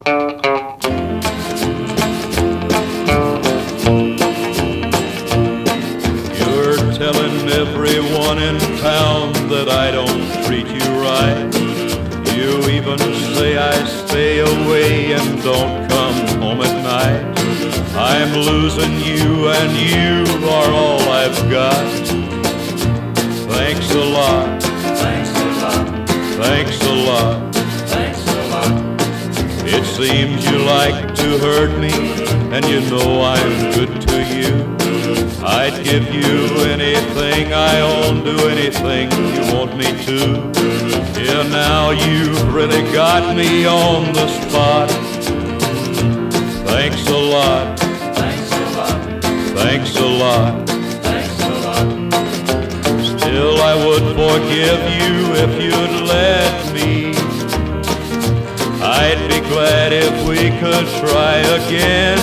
You're telling everyone in town that I don't treat you right. You even say I stay away and don't come home at night. I'm losing you and you are all I've got. Thanks a lot. Thanks a lot. Thanks a lot. Thanks a lot. It seems you like to hurt me, and you know I'm good to you. I'd give you anything I own, do anything you want me to. Yeah, now you've really got me on the spot. Thanks a lot. Thanks a lot. Thanks a lot. Thanks a lot. Still I would forgive you if you'd let me. I'd be glad if we could try again.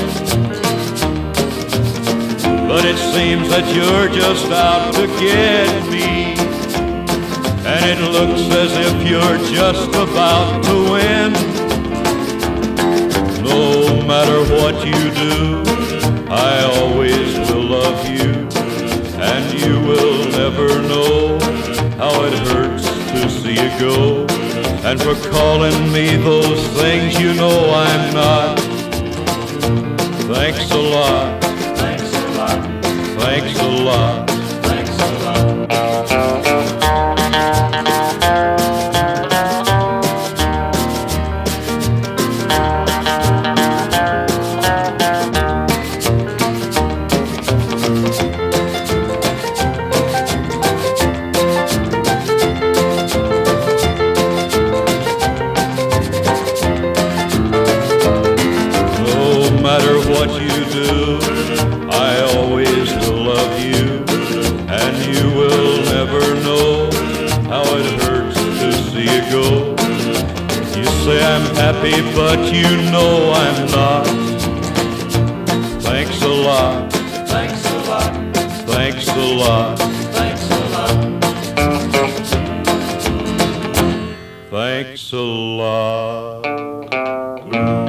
But it seems that you're just out to get me, and it looks as if you're just about to win. No matter what you do, I always will love you, and you will never know how it hurts to see you go. And for calling me those things you know I'm not. Thanks a lot. Thanks a lot. Thanks a lot. Thanks a lot. No matter what you do, I always will love you, and you will never know how it hurts to see you go. You say I'm happy, but you know I'm not. Thanks a lot. Thanks a lot. Thanks a lot. Thanks a lot. Thanks a lot.